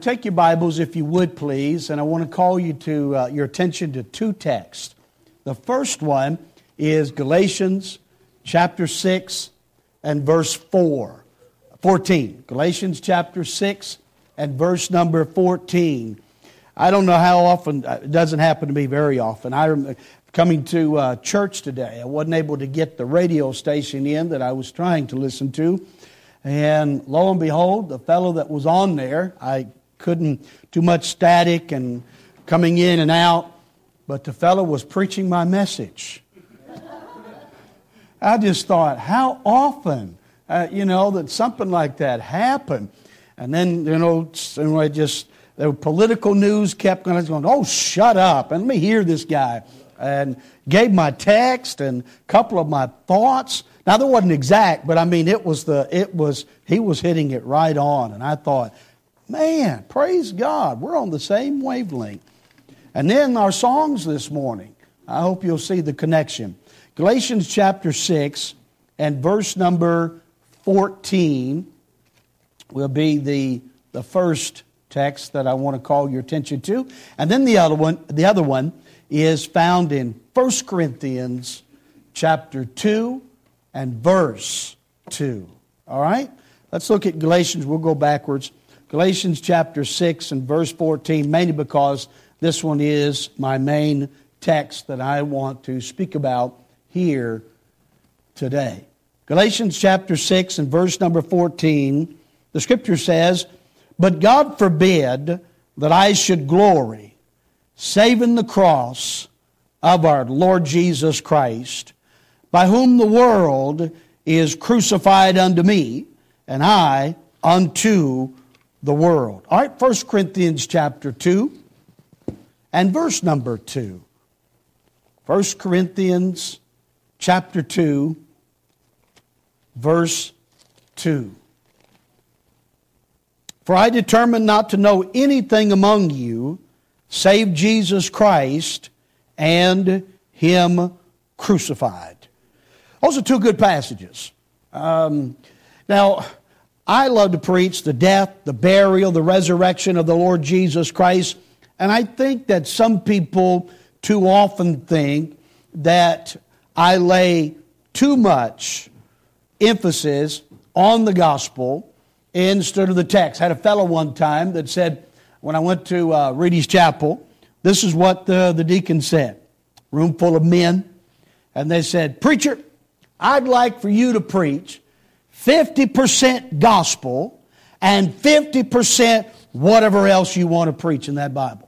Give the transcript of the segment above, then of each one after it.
Take your Bibles, if you would, please, and I want to call you to your attention to two texts. The first one is Galatians chapter 6 and verse 14. Galatians chapter 6 and verse number 14. I don't know how often, it doesn't happen to me very often. I remember coming to church today. I wasn't able to get the radio station in that I was trying to listen to. And lo and behold, the fellow that was on there, I couldn't, too much static and coming in and out, but the fellow was preaching my message. I just thought, how often, that something like that happened. And then, the political news kept going, oh, shut up, and let me hear this guy. And gave my text and a couple of my thoughts. Now, that wasn't exact, but I mean, he was hitting it right on. And I thought, man, praise God, we're on the same wavelength. And then our songs this morning, I hope you'll see the connection. Galatians chapter 6 and verse number 14 will be the first text that I want to call your attention to. And then the other one is found in 1 Corinthians chapter 2 and verse 2. All right? Let's look at Galatians. We'll go backwards. Galatians chapter 6 and verse 14, mainly because this one is my main text that I want to speak about here today. Galatians chapter 6 and verse number 14, the Scripture says, "But God forbid that I should glory, save in the cross of our Lord Jesus Christ, by whom the world is crucified unto me, and I unto the world." All right, 1 Corinthians chapter 2 and verse number 2. 1 Corinthians chapter 2, verse 2. "For I determined not to know anything among you save Jesus Christ and Him crucified." Those are two good passages. Now, I love to preach the death, the burial, the resurrection of the Lord Jesus Christ. And I think that some people too often think that I lay too much emphasis on the gospel instead of the text. I had a fellow one time that said, when I went to Reedy's Chapel, this is what the deacon said. Room full of men. And they said, "Preacher, I'd like for you to preach 50% gospel and 50% whatever else you want to preach in that Bible."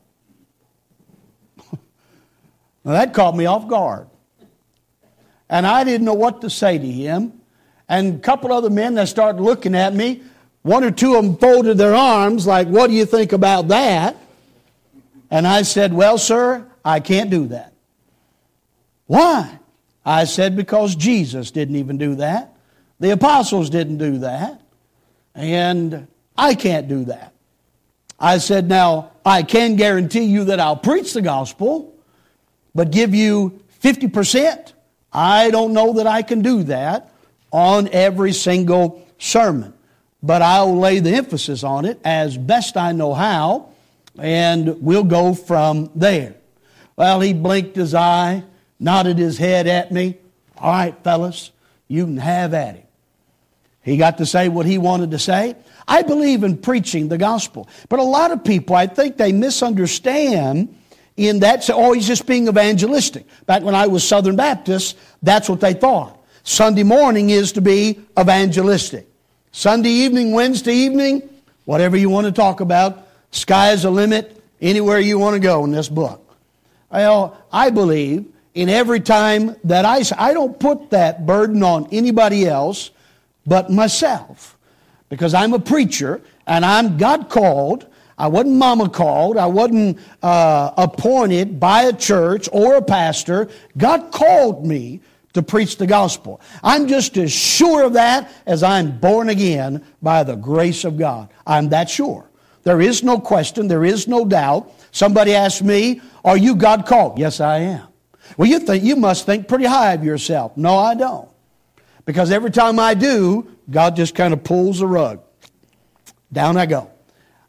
Now that caught me off guard. And I didn't know what to say to him. And a couple other men that started looking at me, one or two of them folded their arms like, "What do you think about that?" And I said, "Well, sir, I can't do that." "Why?" I said, "Because Jesus didn't even do that. The apostles didn't do that. And I can't do that." I said, "Now, I can guarantee you that I'll preach the gospel, but give you 50%? I don't know that I can do that on every single sermon. But I'll lay the emphasis on it as best I know how, and we'll go from there." Well, he blinked his eye, nodded his head at me. "All right, fellas, you can have at it." He got to say what he wanted to say. I believe in preaching the gospel. But a lot of people, I think they misunderstand in that, say, "Oh, he's just being evangelistic." Back when I was Southern Baptist, that's what they thought. Sunday morning is to be evangelistic. Sunday evening, Wednesday evening, whatever you want to talk about, sky's the limit, anywhere you want to go in this book. Well, I believe in every time that I don't put that burden on anybody else but myself. Because I'm a preacher, and I'm God called. I wasn't mama called. I wasn't appointed by a church or a pastor. God called me to preach the gospel. I'm just as sure of that as I'm born again by the grace of God. I'm that sure. There is no question. There is no doubt. Somebody asked me, "Are you God called?" Yes, I am. Well, you must think pretty high of yourself. No, I don't. Because every time I do, God just kind of pulls the rug. Down I go.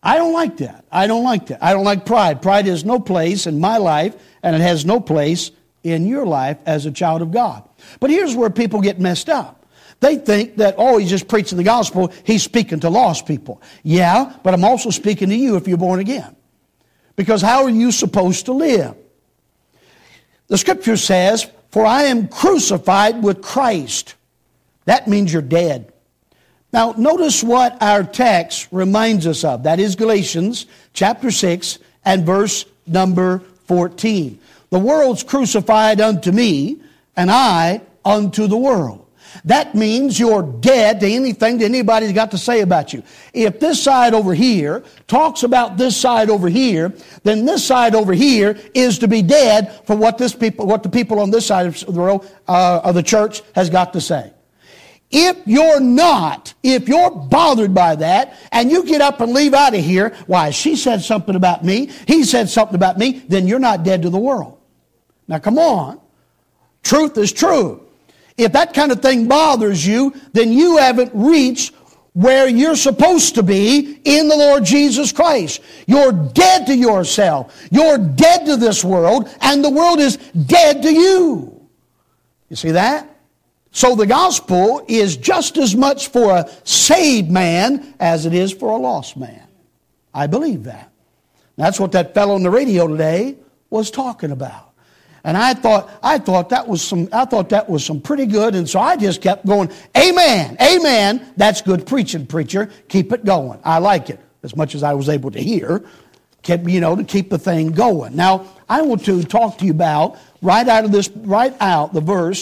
I don't like that. I don't like that. I don't like pride. Pride has no place in my life, and it has no place in your life as a child of God. But here's where people get messed up. They think that, oh, he's just preaching the gospel. He's speaking to lost people. Yeah, but I'm also speaking to you if you're born again. Because how are you supposed to live? The Scripture says, for I am crucified with Christ. That means you're dead. Now, notice what our text reminds us of. That is Galatians chapter 6 and verse number 14. The world's crucified unto me, and I unto the world. That means you're dead to anything that anybody's got to say about you. If this side over here talks about this side over here, then this side over here is to be dead for what the people on this side of the world, of the church has got to say. If you're bothered by that, and you get up and leave out of here, why, she said something about me, he said something about me, then you're not dead to the world. Now come on. Truth is true. If that kind of thing bothers you, then you haven't reached where you're supposed to be in the Lord Jesus Christ. You're dead to yourself. You're dead to this world, and the world is dead to you. You see that? So the gospel is just as much for a saved man as it is for a lost man. I believe that. That's what that fellow on the radio today was talking about. And I thought that was some pretty good, and so I just kept going, amen, amen. That's good preaching, preacher. Keep it going. I like it as much as I was able to hear, to keep the thing going. Now, I want to talk to you about title, right out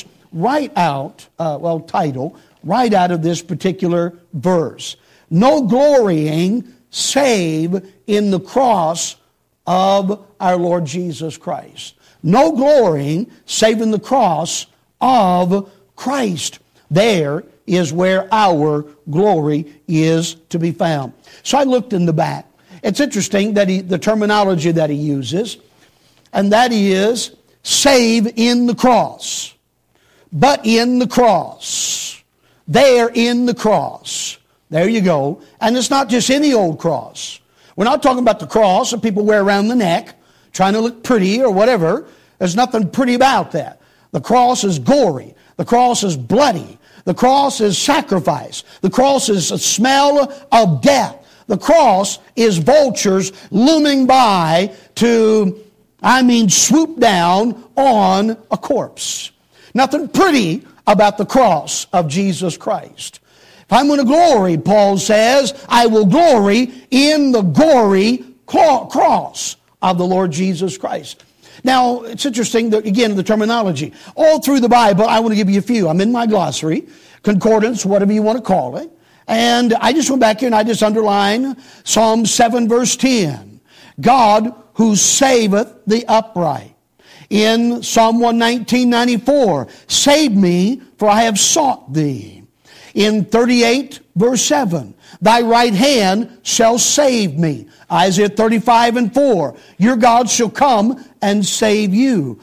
of this particular verse. No glorying save in the cross of our Lord Jesus Christ. No glorying save in the cross of Christ. There is where our glory is to be found. So I looked in the back. It's interesting that the terminology that he uses, and that is save in the cross. But in the cross. There in the cross. There you go. And it's not just any old cross. We're not talking about the cross that people wear around the neck, trying to look pretty or whatever. There's nothing pretty about that. The cross is gory. The cross is bloody. The cross is sacrifice. The cross is a smell of death. The cross is vultures looming by to, swoop down on a corpse. Nothing pretty about the cross of Jesus Christ. If I'm going to glory, Paul says, I will glory in the gory cross of the Lord Jesus Christ. Now, it's interesting that, again, the terminology. All through the Bible, I want to give you a few. I'm in my glossary, concordance, whatever you want to call it. And I just went back here and I just underlined Psalm 7 verse 10. God who saveth the upright. In Psalm 119:94, save me, for I have sought thee. In 38 verse 7, thy right hand shall save me. Isaiah 35:4, your God shall come and save you.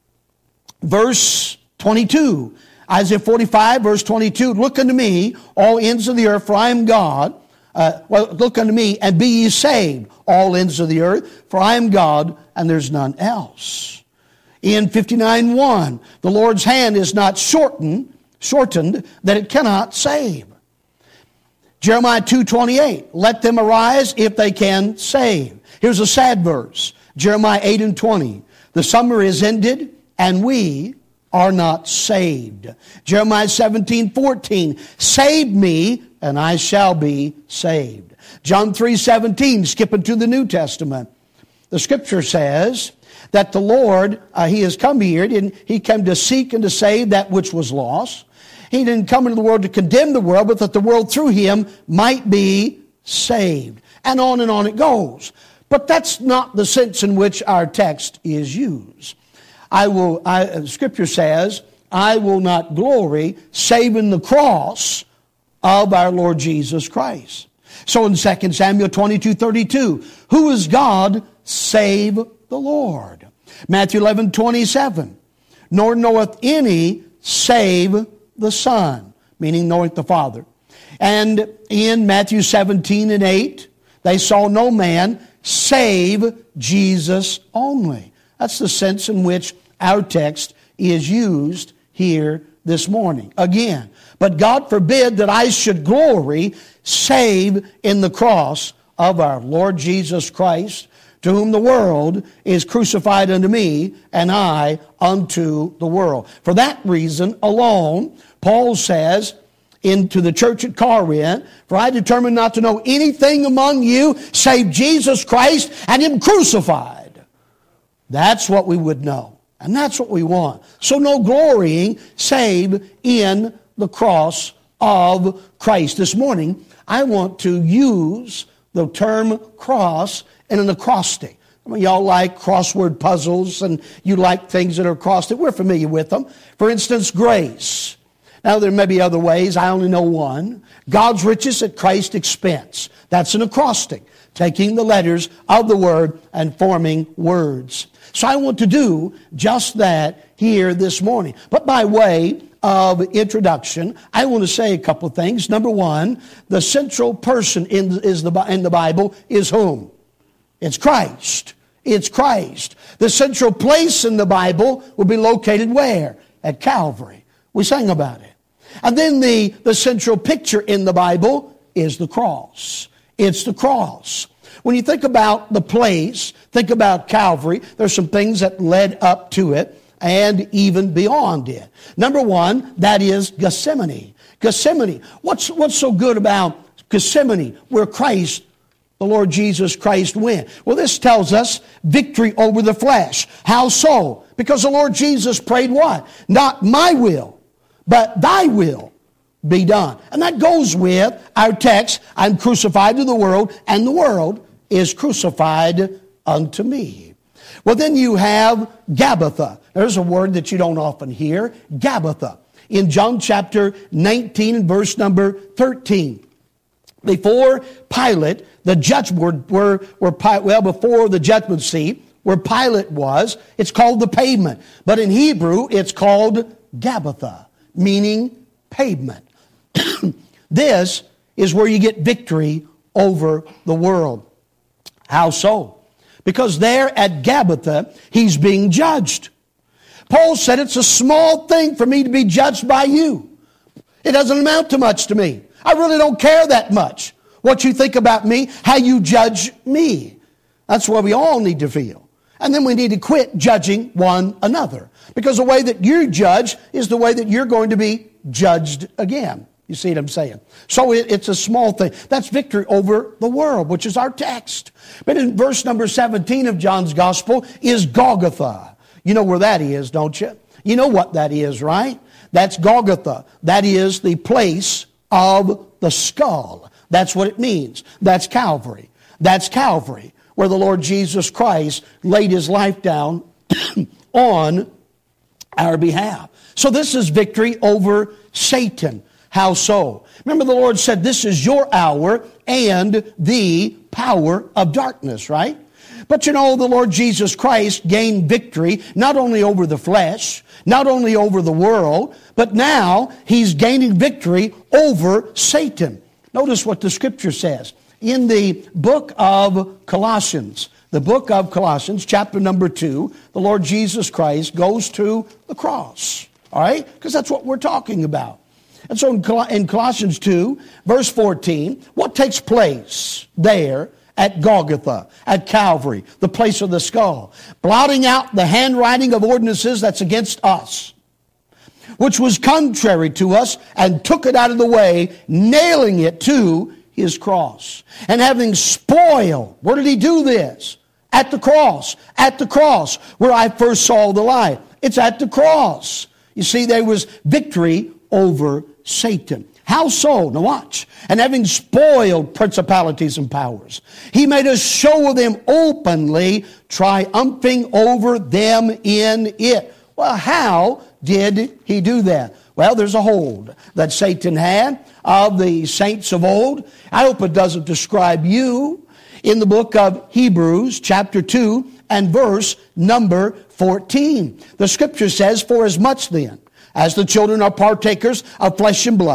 Verse 22, Isaiah 45 verse 22, look unto me, all ends of the earth, for I am God. Look unto me and be ye saved, all ends of the earth, for I am God and there's none else. In 59:1, the Lord's hand is not shortened that it cannot save. Jeremiah 2:28, let them arise if they can save. Here's a sad verse. Jeremiah 8:20, the summer is ended and we are not saved. Jeremiah 17:14, save me and I shall be saved. John 3:17, skipping to the New Testament. The Scripture says that the Lord, He has come here, He came to seek and to save that which was lost. He didn't come into the world to condemn the world, but that the world through Him might be saved. And on it goes. But that's not the sense in which our text is used. Scripture says, I will not glory save in the cross of our Lord Jesus Christ. So in 2 Samuel 22:32, who is God save the Lord? Matthew 11:27, nor knoweth any save the Son, meaning knoweth the Father. And in Matthew 17:8, They saw no man save Jesus only. That's the sense in which our text is used here this morning. Again, but God forbid that I should glory save in the cross of our Lord Jesus Christ, to whom the world is crucified unto me, and I unto the world. For that reason alone, Paul says into the church at Corinth, for I determined not to know anything among you save Jesus Christ and Him crucified. That's what we would know. And that's what we want. So no glorying save in the cross of Christ. This morning, I want to use the term cross in an acrostic. I mean, y'all like crossword puzzles and you like things that are acrostic. We're familiar with them. For instance, grace. Now, there may be other ways. I only know one. God's riches at Christ's expense. That's an acrostic, taking the letters of the word and forming words. So I want to do just that here this morning. But by way of introduction, I want to say a couple of things. Number one, the central person in the Bible is whom? It's Christ. It's Christ. The central place in the Bible will be located where? At Calvary. We sang about it. And then the central picture in the Bible is the cross. It's the cross. When you think about the place, think about Calvary, there's some things that led up to it and even beyond it. Number one, that is Gethsemane. Gethsemane. What's so good about Gethsemane, where Christ, the Lord Jesus Christ, went? Well, this tells us victory over the flesh. How so? Because the Lord Jesus prayed what? Not my will, but thy will be done. And that goes with our text, I'm crucified to the world, and the world is crucified unto me. Well, then you have Gabbatha. There's a word that you don't often hear, Gabbatha. In John chapter 19 and verse number 13. Before Pilate, the judgment before the judgment seat, where Pilate was, it's called the pavement. But in Hebrew, it's called Gabbatha, meaning pavement. This is where you get victory over the world. How so? Because there at Gabbatha, he's being judged. Paul said it's a small thing for me to be judged by you. It doesn't amount to much to me. I really don't care that much what you think about me, how you judge me. That's what we all need to feel. And then we need to quit judging one another. Because the way that you judge is the way that you're going to be judged again. You see what I'm saying? So it's a small thing. That's victory over the world, which is our text. But in verse number 17 of John's Gospel is Golgotha. You know where that is, don't you? You know what that is, right? That's Golgotha. That is the place of the skull. That's what it means. That's Calvary. That's Calvary, where the Lord Jesus Christ laid His life down on our behalf. So this is victory over Satan. How so? Remember, the Lord said, this is your hour and the power of darkness, right? But you know, the Lord Jesus Christ gained victory not only over the flesh, not only over the world, but now He's gaining victory over Satan. Notice what the Scripture says. In the book of Colossians, chapter number 2, the Lord Jesus Christ goes to the cross. All right? Because that's what we're talking about. And so in Colossians 2, verse 14, what takes place there at Golgotha, at Calvary, the place of the skull? Blotting out the handwriting of ordinances that's against us, which was contrary to us, and took it out of the way, nailing it to His cross. And having spoiled, where did He do this? At the cross. At the cross, where I first saw the light. It's at the cross. You see, there was victory over Satan. How so? Now watch. And having spoiled principalities and powers, He made a show of them openly, triumphing over them in it. Well, how did He do that? Well, there's a hold that Satan had of the saints of old. I hope it doesn't describe you. In the book of Hebrews, chapter 2 and verse number 14. The Scripture says, for as much then as the children are partakers of flesh and blood,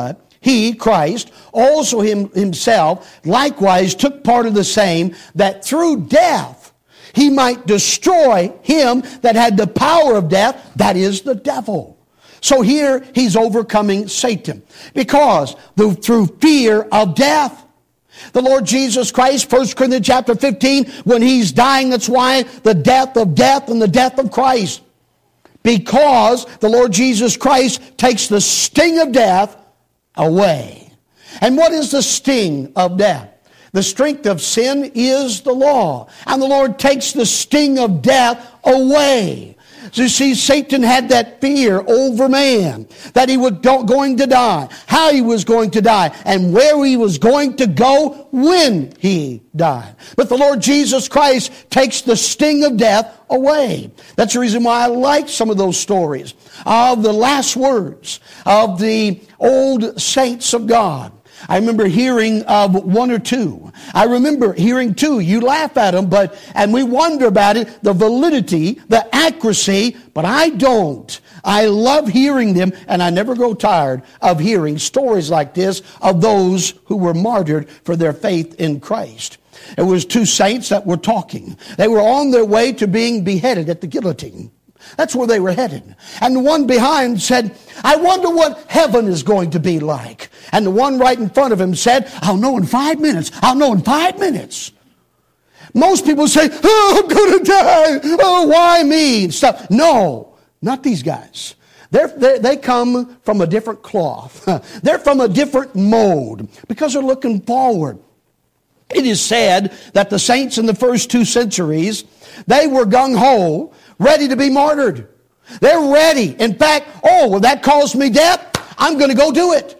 he, Christ, also himself likewise took part of the same, that through death he might destroy him that had the power of death, that is the devil. So here he's overcoming Satan because through fear of death. The Lord Jesus Christ, 1 Corinthians chapter 15, when he's dying, that's why the death of death and the death of Christ. Because the Lord Jesus Christ takes the sting of death away. And what is the sting of death? The strength of sin is the law. And the Lord takes the sting of death away. So you see, Satan had that fear over man, that he was going to die, how he was going to die, and where he was going to go when he died. But the Lord Jesus Christ takes the sting of death away. That's the reason why I like some of those stories of the last words of the old saints of God. I remember hearing of one or two. I remember hearing two. You laugh at them, and we wonder about it, the validity, the accuracy, but I don't. I love hearing them, and I never grow tired of hearing stories like this of those who were martyred for their faith in Christ. It was two saints that were talking. They were on their way to being beheaded at the guillotine. That's where they were headed. And the one behind said, I wonder what heaven is going to be like. And the one right in front of him said, I'll know in 5 minutes. I'll know in 5 minutes. Most people say, oh, I'm going to die. Oh, why me? And stuff. No, not these guys. They come from a different cloth. They're from a different mode because they're looking forward. It is said that the saints in the first 2 centuries, they were gung-ho, ready to be martyred. They're ready. In fact, that caused me death. I'm going to go do it.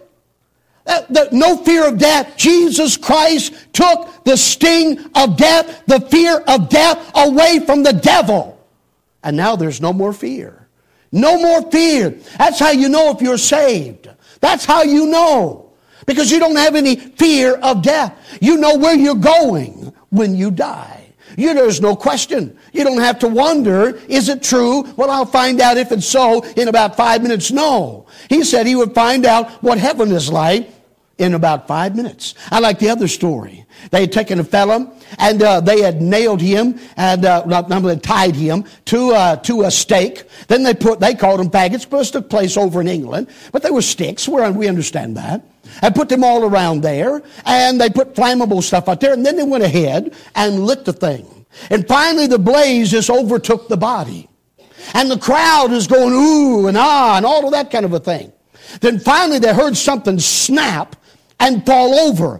No fear of death. Jesus Christ took the sting of death, the fear of death away from the devil. And now there's no more fear. No more fear. That's how you know if you're saved. That's how you know. Because you don't have any fear of death. You know where you're going when you die. There's no question. You don't have to wonder, is it true? Well, I'll find out if it's so in about 5 minutes. No. He said he would find out what heaven is like in about 5 minutes. I like the other story. They had taken a fellow and they had nailed him and tied him to a stake. Then they called them faggots, but it took place over in England. But they were sticks. We understand that. And put them all around there, and they put flammable stuff out there, and then they went ahead and lit the thing. And finally the blaze just overtook the body. And the crowd is going ooh and ah and all of that kind of a thing. Then finally they heard something snap and fall over.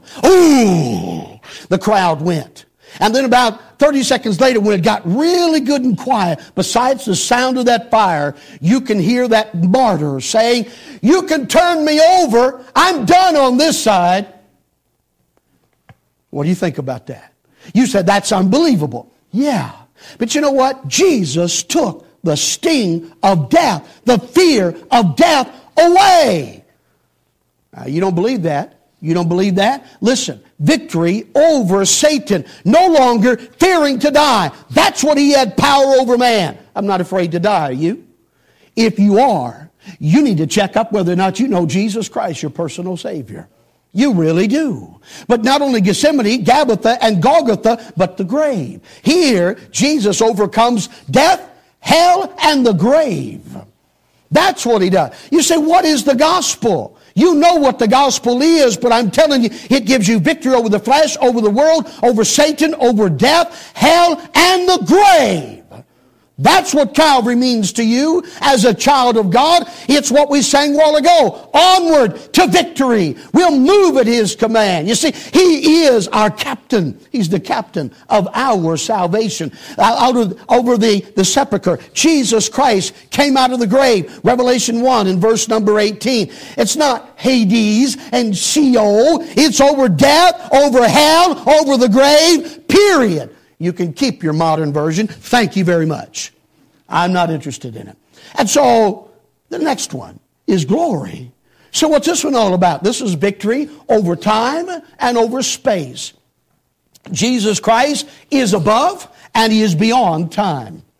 Ooh! The crowd went. And then about 30 seconds later, when it got really good and quiet, besides the sound of that fire, you can hear that martyr saying, you can turn me over. I'm done on this side. What do you think about that? You said, that's unbelievable. Yeah. But you know what? Jesus took the sting of death, the fear of death away. Now, you don't believe that. You don't believe that? Listen, victory over Satan. No longer fearing to die. That's what he had power over man. I'm not afraid to die, are you? If you are, you need to check up whether or not you know Jesus Christ, your personal Savior. You really do. But not only Gethsemane, Gabbatha, and Golgotha, but the grave. Here, Jesus overcomes death, hell, and the grave. That's what he does. You say, what is the gospel? You know what the gospel is, but I'm telling you, it gives you victory over the flesh, over the world, over Satan, over death, hell, and the grave. That's what Calvary means to you as a child of God. It's what we sang a while ago. Onward to victory. We'll move at his command. You see, he is our captain. He's the captain of our salvation. Over the sepulcher, Jesus Christ came out of the grave. Revelation 1 in verse number 18. It's not Hades and Sheol. It's over death, over hell, over the grave, period. You can keep your modern version. Thank you very much. I'm not interested in it. And so the next one is glory. So what's this one all about? This is victory over time and over space. Jesus Christ is above and he is beyond time.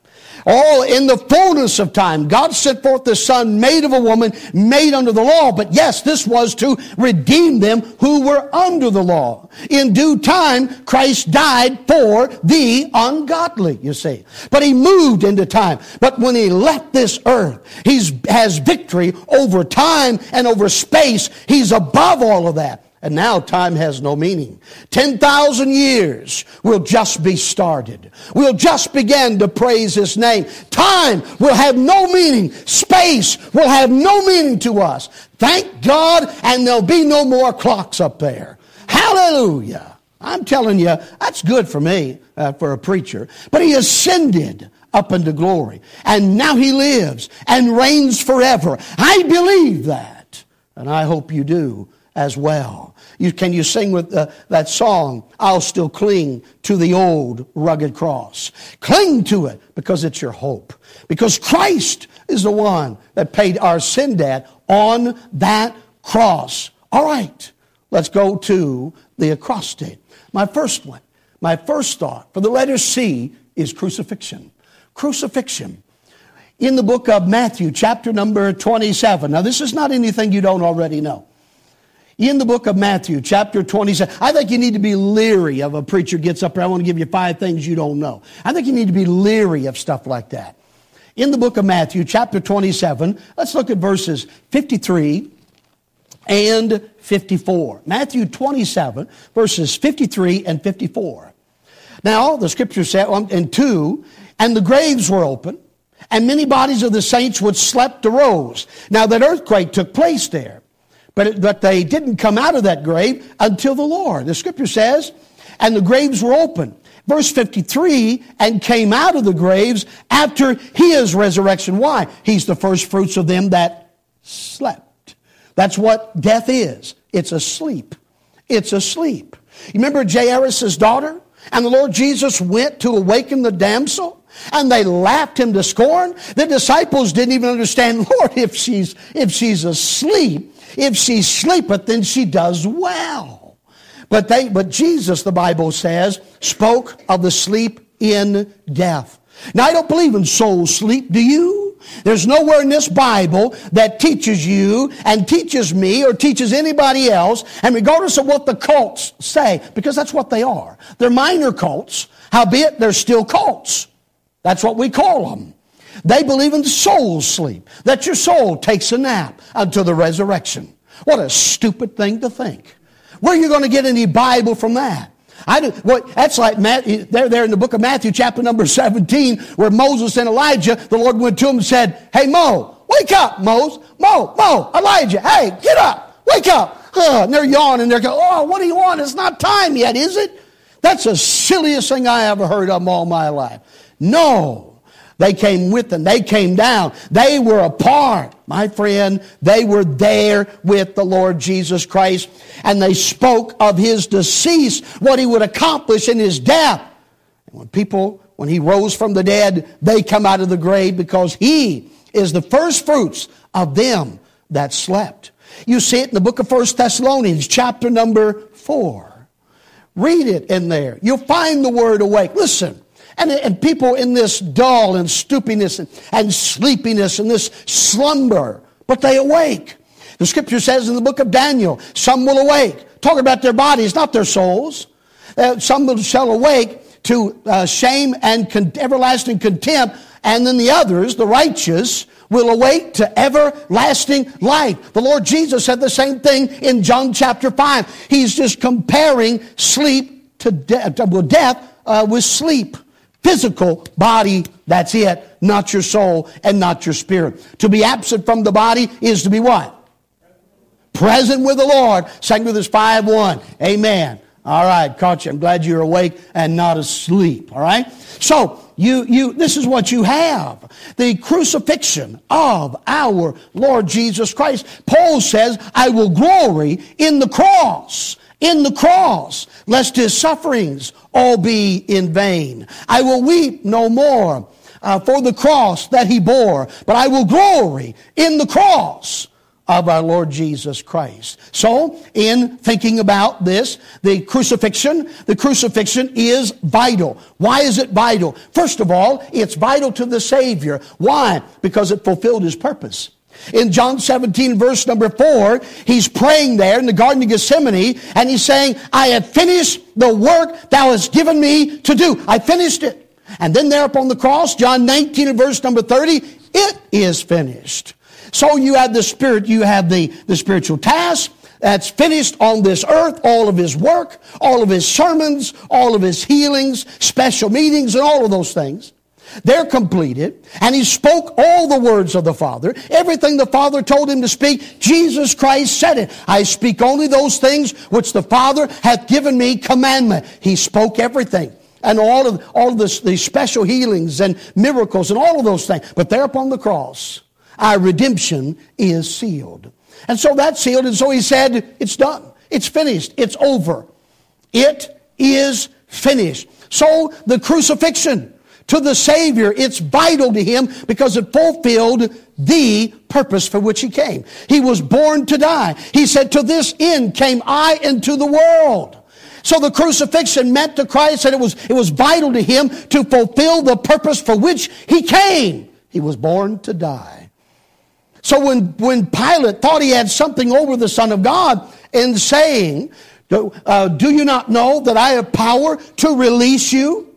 All in the fullness of time, God sent forth the Son, made of a woman, made under the law. But yes, this was to redeem them who were under the law. In due time, Christ died for the ungodly, you see. But he moved into time. But when he left this earth, he has victory over time and over space. He's above all of that. And now time has no meaning. 10,000 years will just be started. We'll just begin to praise His name. Time will have no meaning. Space will have no meaning to us. Thank God, and there'll be no more clocks up there. Hallelujah. I'm telling you, that's good for me, for a preacher. But He ascended up into glory. And now He lives and reigns forever. I believe that. And I hope you do as well. Can you sing with that song, I'll still cling to the old rugged cross. Cling to it because it's your hope. Because Christ is the one that paid our sin debt on that cross. All right, let's go to the acrostic. My first thought for the letter C is crucifixion. Crucifixion. In the book of Matthew, chapter number 27. Now, this is not anything you don't already know. In the book of Matthew, chapter 27, I think you need to be leery of a preacher gets up there, I want to give you 5 things you don't know. I think you need to be leery of stuff like that. In the book of Matthew, chapter 27, let's look at verses 53 and 54. Matthew 27, verses 53 and 54. Now, the scripture said, in 2, and the graves were open, and many bodies of the saints which slept arose. Now, that earthquake took place there. But they didn't come out of that grave until the Lord. The scripture says, and the graves were open. Verse 53, and came out of the graves after His resurrection. Why? He's the first fruits of them that slept. That's what death is. It's a sleep. It's a sleep. You remember Jairus' daughter? And the Lord Jesus went to awaken the damsel, and they laughed Him to scorn. The disciples didn't even understand, Lord, if she's asleep, if she sleepeth, then she does well. But Jesus, the Bible says, spoke of the sleep in death. Now, I don't believe in soul sleep, do you? There's nowhere in this Bible that teaches you and teaches me or teaches anybody else, and regardless of what the cults say, because that's what they are. They're minor cults, howbeit they're still cults. That's what we call them. They believe in soul sleep, that your soul takes a nap until the resurrection. What a stupid thing to think. Where are you going to get any Bible from that? That's like there in the book of Matthew, chapter number 17, where Moses and Elijah, the Lord went to him and said, hey, Mo, wake up, Mo, Elijah, hey, get up, wake up. And they're yawning, they're going, oh, what do you want? It's not time yet, is it? That's the silliest thing I ever heard of all my life. No. They came with them. They came down. They were a part, my friend. They were there with the Lord Jesus Christ. And they spoke of His decease, what He would accomplish in His death. And when He rose from the dead, they come out of the grave because He is the first fruits of them that slept. You see it in the book of 1 Thessalonians, chapter number 4. Read it in there. You'll find the word awake. Listen. And people in this dull and stupidness and sleepiness and this slumber, but they awake. The scripture says in the book of Daniel, some will awake. Talking about their bodies, not their souls. Some shall awake to shame and everlasting contempt, and then the others, the righteous, will awake to everlasting life. The Lord Jesus said the same thing in John chapter 5. He's just comparing sleep to death with sleep. Physical body, that's it, not your soul and not your spirit. To be absent from the body is to be what? Present with the Lord. 2 Corinthians 5:1. Amen. All right, caught you. I'm glad you're awake and not asleep. All right? So, this is what you have. The crucifixion of our Lord Jesus Christ. Paul says, I will glory in the cross. In the cross, lest His sufferings all be in vain. I will weep no more for the cross that He bore, but I will glory in the cross of our Lord Jesus Christ. So, in thinking about this, the crucifixion is vital. Why is it vital? First of all, it's vital to the Savior. Why? Because it fulfilled His purpose. In John 17, verse number 4, He's praying there in the Garden of Gethsemane, and He's saying, I have finished the work Thou hast given me to do. I finished it. And then there upon the cross, John 19 and verse number 30, it is finished. So you have the Spirit, you have the spiritual task that's finished on this earth, all of His work, all of His sermons, all of His healings, special meetings, and all of those things. They're completed, and He spoke all the words of the Father. Everything the Father told Him to speak, Jesus Christ said it. I speak only those things which the Father hath given me commandment. He spoke everything. And all of the special healings and miracles and all of those things. But there upon the cross, our redemption is sealed. And so that's sealed. And so He said, it's done. It's finished. It's over. It is finished. So the crucifixion to the Savior, it's vital to Him because it fulfilled the purpose for which He came. He was born to die. He said, to this end came I into the world. So the crucifixion meant to Christ that it was vital to Him to fulfill the purpose for which He came. He was born to die. So when Pilate thought he had something over the Son of God in saying, do you not know that I have power to release you?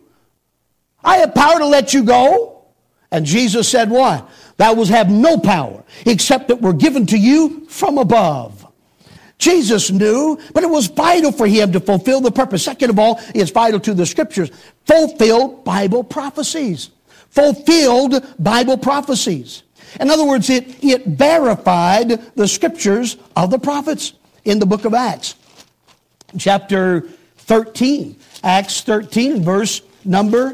I have power to let you go. And Jesus said what? Thou wilt have no power except that were given to you from above. Jesus knew, but it was vital for Him to fulfill the purpose. Second of all, it's vital to the Scriptures. Fulfilled Bible prophecies. Fulfilled Bible prophecies. In other words, it verified the Scriptures of the prophets in the book of Acts. Chapter 13. Acts 13, verse number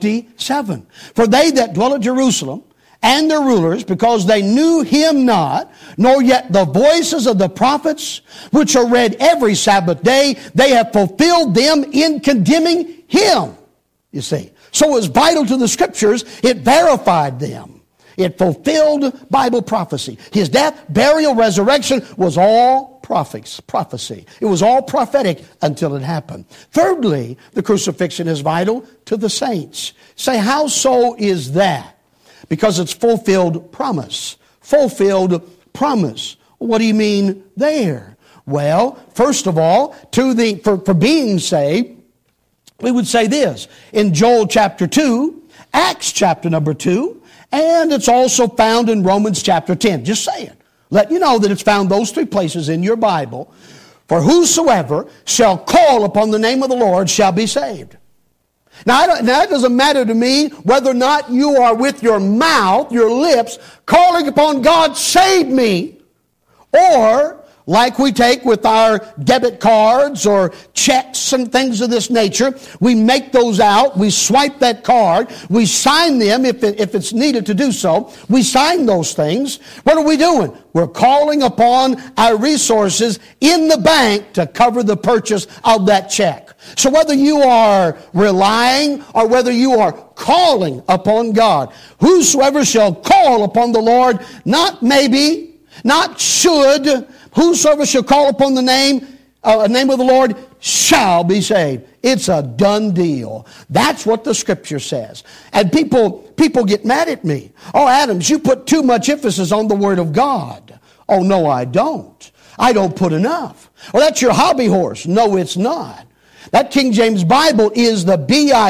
27. For they that dwell at Jerusalem and their rulers, because they knew Him not, nor yet the voices of the prophets, which are read every Sabbath day, they have fulfilled them in condemning Him. You see. So it was vital to the Scriptures. It verified them. It fulfilled Bible prophecy. His death, burial, resurrection was all prophecy. It was all prophetic until it happened. Thirdly, the crucifixion is vital to the saints. Say, how so is that? Because it's fulfilled promise. Fulfilled promise. What do you mean there? Well, first of all, for being saved, we would say this. In Joel chapter 2, Acts chapter number 2, and it's also found in Romans chapter 10. Just saying. Let you know that it's found those three places in your Bible. For whosoever shall call upon the name of the Lord shall be saved. Now, it doesn't matter to me whether or not you are with your mouth, your lips, calling upon God, save me, or like we take with our debit cards or checks and things of this nature, we make those out, we swipe that card, we sign them if it's needed to do so. We sign those things. What are we doing? We're calling upon our resources in the bank to cover the purchase of that check. So whether you are relying or whether you are calling upon God, whosoever shall call upon the Lord, not maybe, not should, whosoever shall call upon the name of the Lord shall be saved. It's a done deal. That's what the Scripture says. And people get mad at me. Oh, Adams, you put too much emphasis on the Word of God. Oh, no, I don't. I don't put enough. Well, that's your hobby horse. No, it's not. That King James Bible is the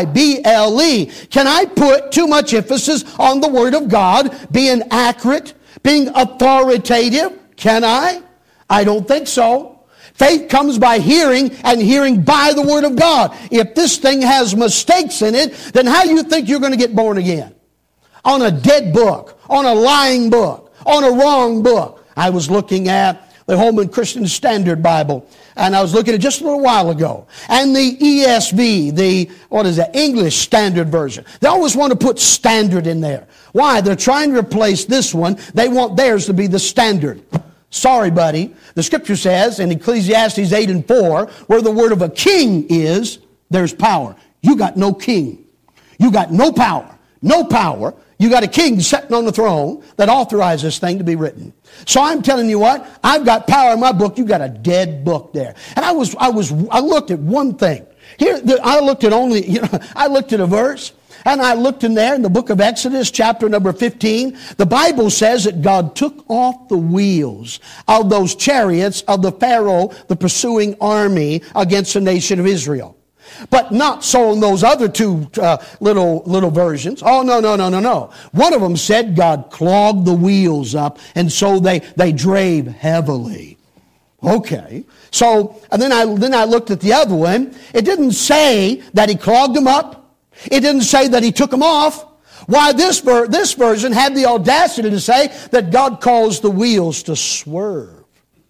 Bible. Can I put too much emphasis on the Word of God being accurate, being authoritative? Can I? I don't think so. Faith comes by hearing, and hearing by the Word of God. If this thing has mistakes in it, then how do you think you're going to get born again? On a dead book, on a lying book, on a wrong book. I was looking at the Holman Christian Standard Bible, and I was looking at it just a little while ago. And the ESV, the English Standard Version. They always want to put standard in there. Why? They're trying to replace this one. They want theirs to be the standard. Sorry, buddy. The Scripture says in Ecclesiastes 8 and 4, where the word of a king is, there's power. You got no king. You got no power. No power. You got a king sitting on the throne that authorized this thing to be written. So I'm telling you what, I've got power in my book. You got a dead book there. And I looked at one thing. I looked at a verse, and I looked in there in the book of Exodus, chapter number 15. The Bible says that God took off the wheels of those chariots of the Pharaoh, the pursuing army against the nation of Israel. But not so in those other two little versions. Oh, no. One of them said God clogged the wheels up, and so they drave heavily. Okay. So, and then I looked at the other one. It didn't say that he clogged them up. It didn't say that he took them off. Why, this version had the audacity to say that God caused the wheels to swerve.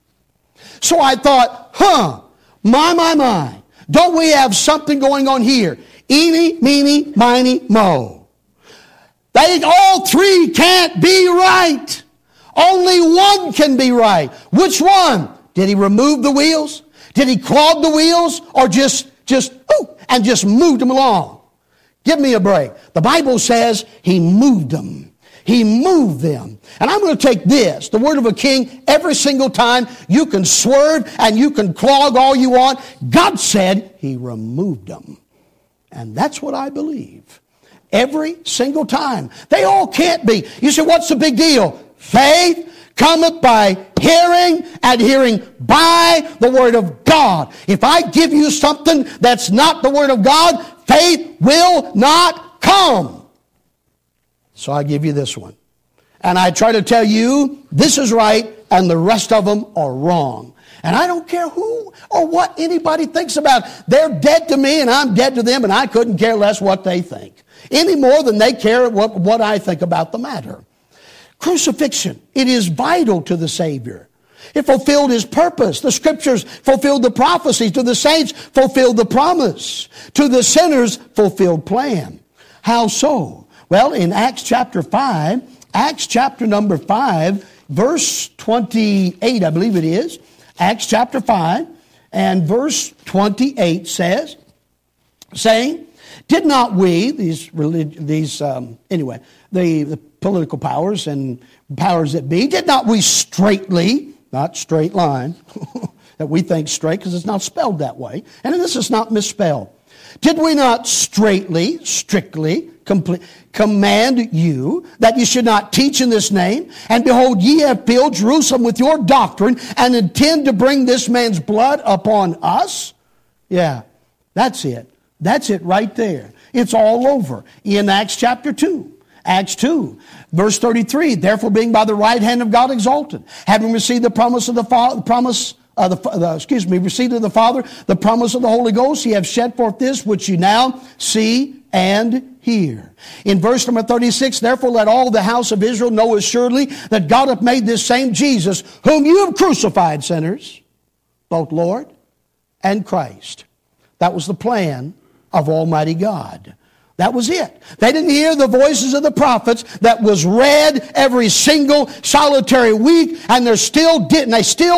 So I thought, my. Don't we have something going on here? Eeny, meeny, miny, mo. They all three can't be right. Only one can be right. Which one? Did he remove the wheels? Did he clog the wheels? Or just moved them along? Give me a break. The Bible says he moved them. He moved them. And I'm going to take this, the word of a king, every single time. You can swerve and you can clog all you want. God said he removed them. And that's what I believe. Every single time. They all can't be. You say, what's the big deal? Faith cometh by hearing, and hearing by the word of God. If I give you something that's not the word of God, faith will not come. So I give you this one. And I try to tell you this is right and the rest of them are wrong. And I don't care who or what anybody thinks about it. They're dead to me and I'm dead to them, and I couldn't care less what they think. Any more than they care what I think about the matter. Crucifixion, it is vital to the Savior. It fulfilled his purpose. The scriptures fulfilled the prophecy. To the saints, fulfilled the promise. To the sinners, fulfilled plan. How so? Well, in Acts chapter number 5, verse 28, I believe it is. Acts chapter 5 and verse 28 says, saying, did not we, the political powers and powers that be, did not we straightly, not straight line, that we think straight because it's not spelled that way, and this is not misspelled. Did we not strictly, command you that you should not teach in this name? And behold, ye have filled Jerusalem with your doctrine and intend to bring this man's blood upon us? Yeah, that's it. That's it right there. It's all over in Acts chapter 2. Acts 2, verse 33, therefore being by the right hand of God exalted, having received the promise of the Father, received of the Father, the promise of the Holy Ghost, ye have shed forth this which you now see and hear. In verse number 36, therefore let all the house of Israel know assuredly that God hath made this same Jesus, whom you have crucified, sinners, both Lord and Christ. That was the plan of Almighty God. That was it. They didn't hear the voices of the prophets that was read every single solitary week, and they still did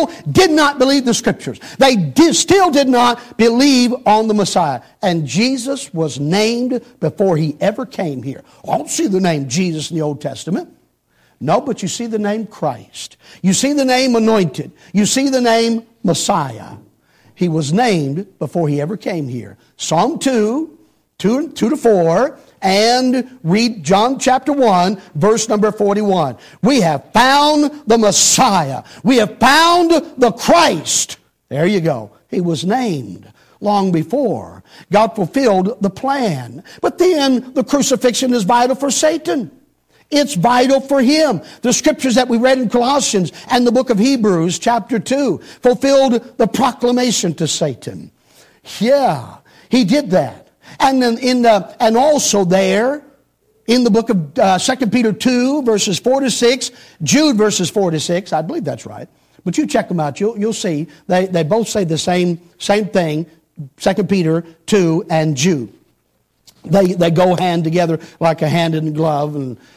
not believe the scriptures. They still did not believe on the Messiah. And Jesus was named before he ever came here. I don't see the name Jesus in the Old Testament. No, but you see the name Christ. You see the name Anointed. You see the name Messiah. He was named before he ever came here. Psalm 2 to 4, and read John chapter 1, verse number 41. We have found the Messiah. We have found the Christ. There you go. He was named long before. God fulfilled the plan. But then the crucifixion is vital for Satan. It's vital for him. The scriptures that we read in Colossians and the book of Hebrews chapter 2 fulfilled the proclamation to Satan. Yeah, he did that. And then and also there in the book of 2 Peter 2 verses 4 to 6, Jude verses 4 to 6, I believe that's right. But you check them out, you'll see they both say the same thing, 2 Peter 2 and Jude. They go hand together like a hand in glove,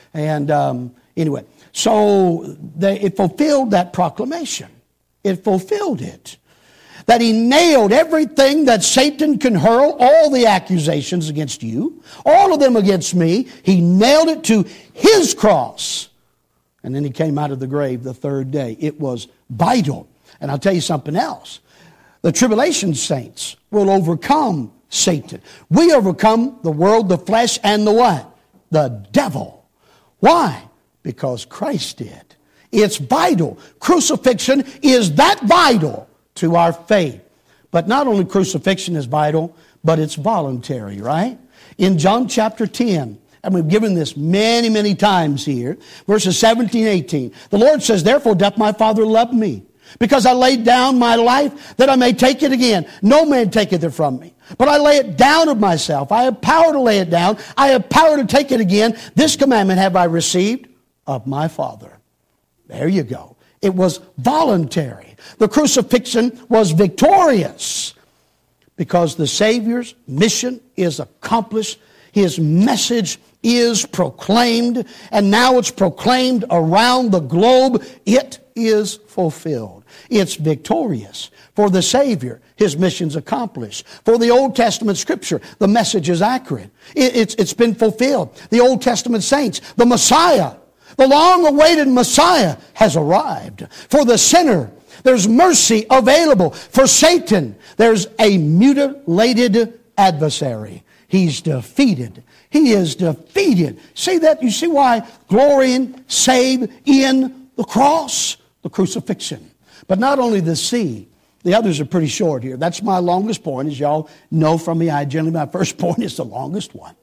and anyway, so it fulfilled that proclamation. It fulfilled it. that he nailed everything that Satan can hurl, all the accusations against you, all of them against me. He nailed it to his cross. And then he came out of the grave the third day. It was vital. And I'll tell you something else. The tribulation saints will overcome Satan. We overcome the world, the flesh, and the what? The devil. Why? Because Christ did. It's vital. Crucifixion is that vital to our faith. But not only crucifixion is vital, but it's voluntary, right? In John chapter 10, and we've given this many, many times here, verses 17, 18. The Lord says, therefore doth my Father love me, because I laid down my life that I may take it again. No man taketh it from me, but I lay it down of myself. I have power to lay it down. I have power to take it again. This commandment have I received of my Father. There you go. It was voluntary. The crucifixion was victorious because the Savior's mission is accomplished. His message is proclaimed, and now it's proclaimed around the globe. It is fulfilled. It's victorious. For the Savior, his mission's accomplished. For the Old Testament Scripture, the message is accurate. It's been fulfilled. The Old Testament saints, the Messiah, the long-awaited Messiah has arrived. For the sinner, there's mercy available. For Satan, there's a mutilated adversary. He's defeated. He is defeated. See that? You see why glorying, save in the cross, the crucifixion. But not only the C, the others are pretty short here. That's my longest point. As y'all know from me, my first point is the longest one.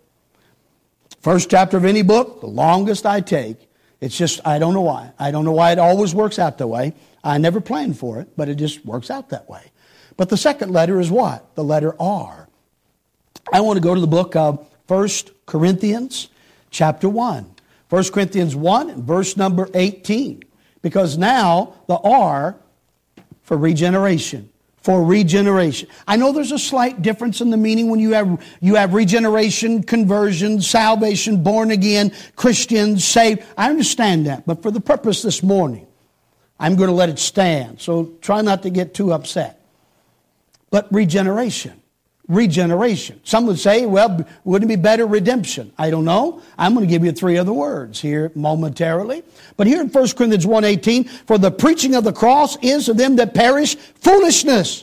First chapter of any book, the longest I take. It's just, I don't know why. I don't know why it always works out that way. I never planned for it, but it just works out that way. But the second letter is what? The letter R. I want to go to the book of 1 Corinthians chapter 1. 1 Corinthians 1 and verse number 18. Because now the R for regeneration. For regeneration. I know there's a slight difference in the meaning when you have regeneration, conversion, salvation, born again, Christians, saved. I understand that. But for the purpose this morning, I'm going to let it stand. So try not to get too upset. But regeneration. Regeneration. Some would say, well, wouldn't it be better redemption? I don't know. I'm going to give you three other words here momentarily. But here in 1 Corinthians 1:18, for the preaching of the cross is to them that perish foolishness.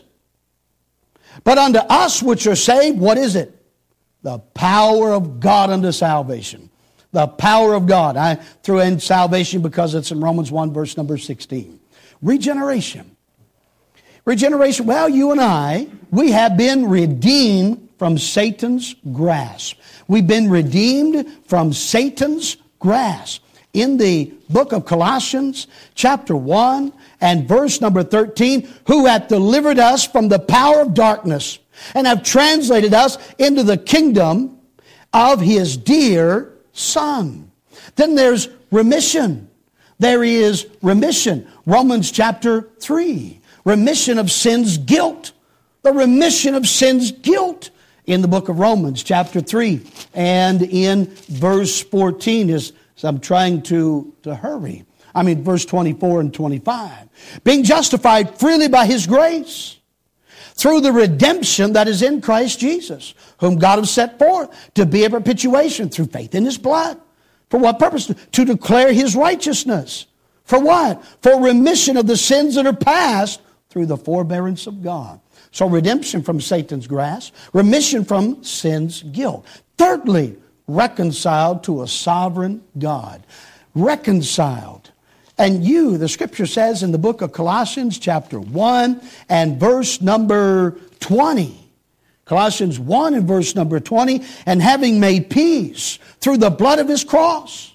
But unto us which are saved, what is it? The power of God unto salvation. The power of God. I threw in salvation because it's in Romans 1 verse number 16. Regeneration. Regeneration, well, you and I, we have been redeemed from Satan's grasp. We've been redeemed from Satan's grasp. In the book of Colossians, chapter 1 and verse number 13, who hath delivered us from the power of darkness and have translated us into the kingdom of his dear Son. Then there's remission. There is remission. Romans chapter 3. Remission of sin's guilt. The remission of sin's guilt in the book of Romans chapter 3 and in verse 14 is, so I'm trying to hurry. Verse 24 and 25. Being justified freely by his grace through the redemption that is in Christ Jesus, whom God has set forth to be a perpetuation through faith in his blood. For what purpose? To declare his righteousness. For what? For remission of the sins that are past through the forbearance of God. So redemption from Satan's grasp, remission from sin's guilt. Thirdly, reconciled to a sovereign God. Reconciled. And you, the scripture says in the book of Colossians chapter 1 and verse number 20. Colossians 1 and verse number 20. And having made peace through the blood of his cross,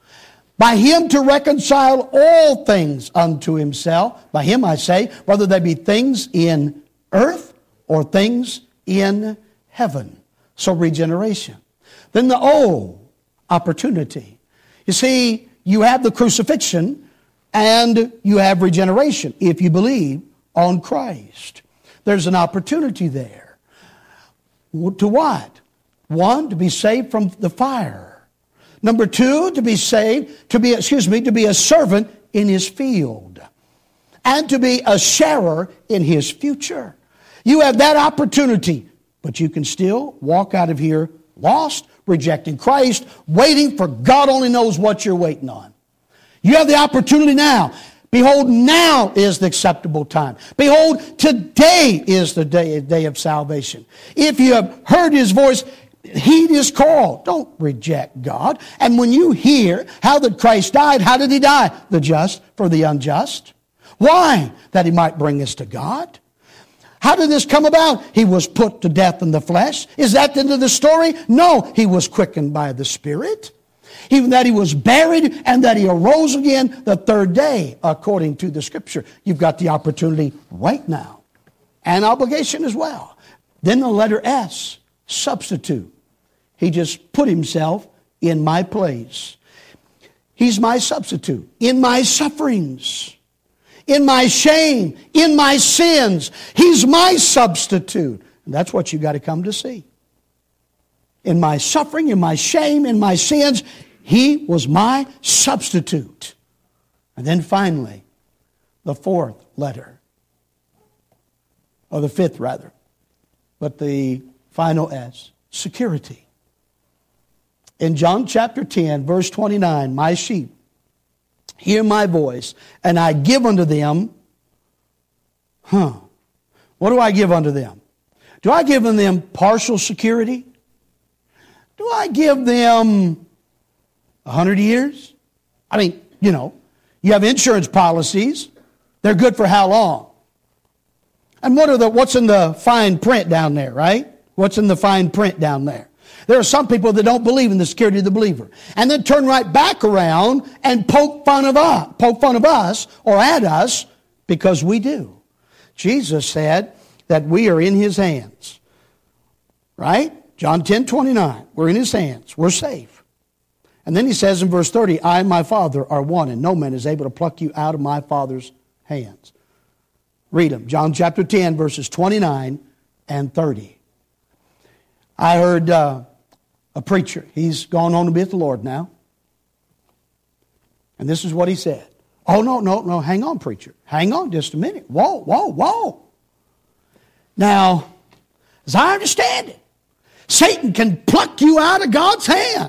by him to reconcile all things unto himself. By him I say, whether they be things in earth or things in heaven. So regeneration. Then the O, opportunity. You see, you have the crucifixion and you have regeneration if you believe on Christ. There's an opportunity there. To what? One, to be saved from the fire. Number two, to be saved, to be a servant in his field. and to be a sharer in His future. You have that opportunity, but you can still walk out of here lost, rejecting Christ, waiting for God only knows what you're waiting on. You have the opportunity now. Behold, now is the acceptable time. Behold, today is the day of salvation. If you have heard His voice, heed His call. Don't reject God. And when you hear how that Christ died, how did He die? The just for the unjust. Why? That He might bring us to God. How did this come about? He was put to death in the flesh. Is that the end of the story? No, He was quickened by the Spirit. Even that He was buried and that He arose again the third day, according to the Scripture. You've got the opportunity right now. And obligation as well. Then the letter S, substitute. He just put Himself in my place. He's my substitute. In my sufferings, in my shame, in my sins, He's my substitute. And that's what you got to come to see. In my suffering, in my shame, in my sins, He was my substitute. And then finally, the fourth letter, or the fifth rather, but the final S, security. In John chapter 10, verse 29, my sheep hear my voice, and I give unto them, what do I give unto them? Do I give unto them partial security? Do I give them 100 years? I mean, you have insurance policies. They're good for how long? And what's in the fine print down there, right? What's in the fine print down there? There are some people that don't believe in the security of the believer, and then turn right back around and poke fun of us or at us because we do. Jesus said that we are in His hands, right? John 10:29, we're in His hands. We're safe. And then He says in verse 30, I and my Father are one, and no man is able to pluck you out of my Father's hands. Read them. John chapter 10, verses 29 and 30. I heard a preacher. He's gone home to be with the Lord now. And this is what he said. Oh, no. Hang on, preacher. Hang on just a minute. Whoa. Now, as I understand it, Satan can pluck you out of God's hand.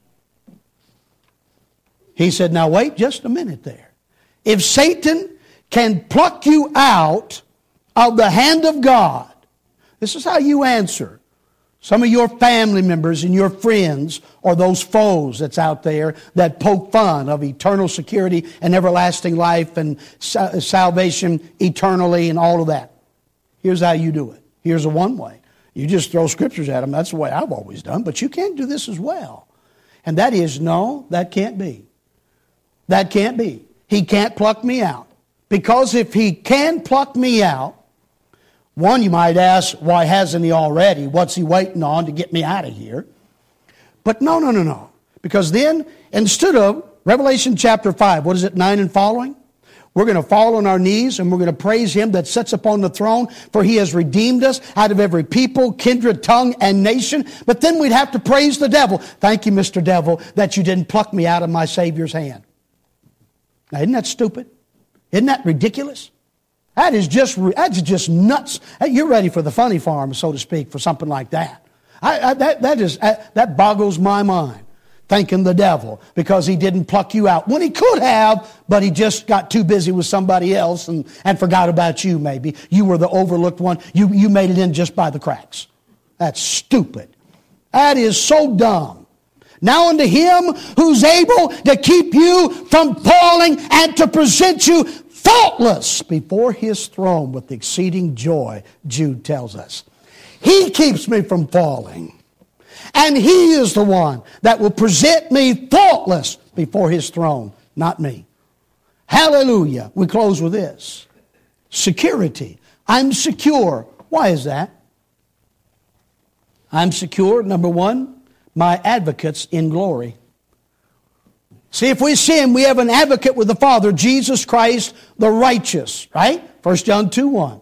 He said, now wait just a minute there. If Satan can pluck you out of the hand of God, this is how you answer some of your family members and your friends or those foes that's out there that poke fun of eternal security and everlasting life and salvation eternally and all of that. Here's how you do it. Here's a one way. You just throw scriptures at them. That's the way I've always done. But you can't do this as well. And that is, no, that can't be. That can't be. He can't pluck me out. Because if He can pluck me out, one, you might ask, why hasn't He already? What's He waiting on to get me out of here? But no. Because then, instead of Revelation chapter 5, what is it, 9 and following? We're going to fall on our knees and we're going to praise Him that sits upon the throne, for He has redeemed us out of every people, kindred, tongue, and nation. But then we'd have to praise the devil. Thank you, Mr. Devil, that you didn't pluck me out of my Savior's hand. Now, isn't that stupid? Isn't that ridiculous? That's just nuts. You're ready for the funny farm, so to speak, for something like that. That boggles my mind. Thanking the devil because he didn't pluck you out when he could have, but he just got too busy with somebody else and forgot about you maybe. You were the overlooked one. You made it in just by the cracks. That's stupid. That is so dumb. Now unto Him who's able to keep you from falling and to present you faultless before His throne with exceeding joy, Jude tells us. He keeps me from falling. And He is the one that will present me faultless before His throne, not me. Hallelujah. We close with this. Security. I'm secure. Why is that? I'm secure, number one, my advocates in glory. See, if we sin, we have an advocate with the Father, Jesus Christ the righteous, right? 1 John 2:1.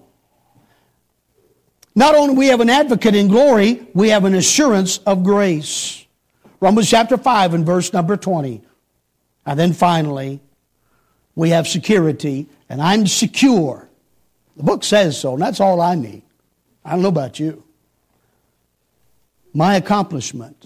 Not only do we have an advocate in glory, we have an assurance of grace. Romans chapter 5 and verse number 20. And then finally, we have security, and I'm secure. The book says so, and that's all I need. I don't know about you. My accomplishment.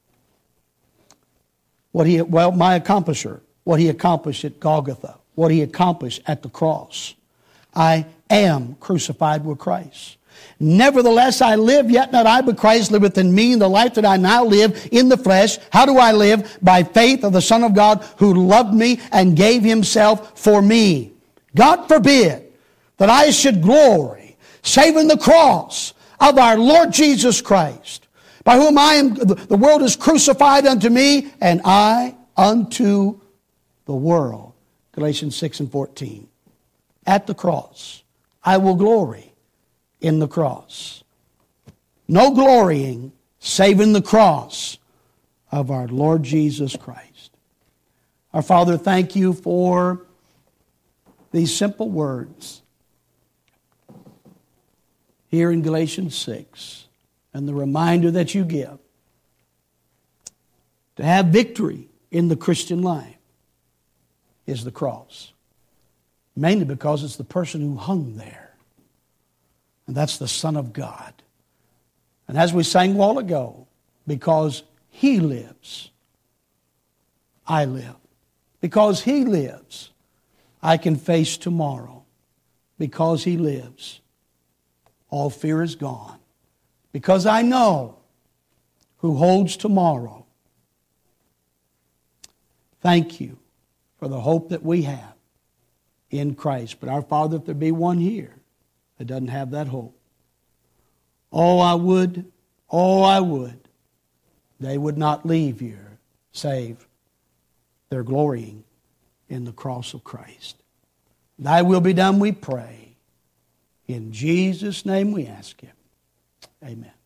My accomplisher. What he accomplished at Golgotha. What he accomplished at the cross. I am crucified with Christ. Nevertheless, I live, yet not I, but Christ liveth in me. In the life that I now live in the flesh, how do I live? By faith of the Son of God, who loved me and gave himself for me. God forbid that I should glory, save in the cross of our Lord Jesus Christ, by whom the world is crucified unto me, and I unto the world. Galatians 6:14. At the cross, I will glory in the cross. No glorying save in the cross of our Lord Jesus Christ. Our Father, thank you for these simple words here in Galatians 6 and the reminder that you give to have victory in the Christian life is the cross. Mainly because it's the person who hung there. And that's the Son of God. And as we sang a while ago, because he lives, I live. Because he lives, I can face tomorrow. Because he lives, all fear is gone. Because I know who holds tomorrow. Thank you for the hope that we have in Christ. But our Father, if there be one here that doesn't have that hope, I would, they would not leave here save their glorying in the cross of Christ. Thy will be done, we pray. In Jesus' name we ask Him. Amen.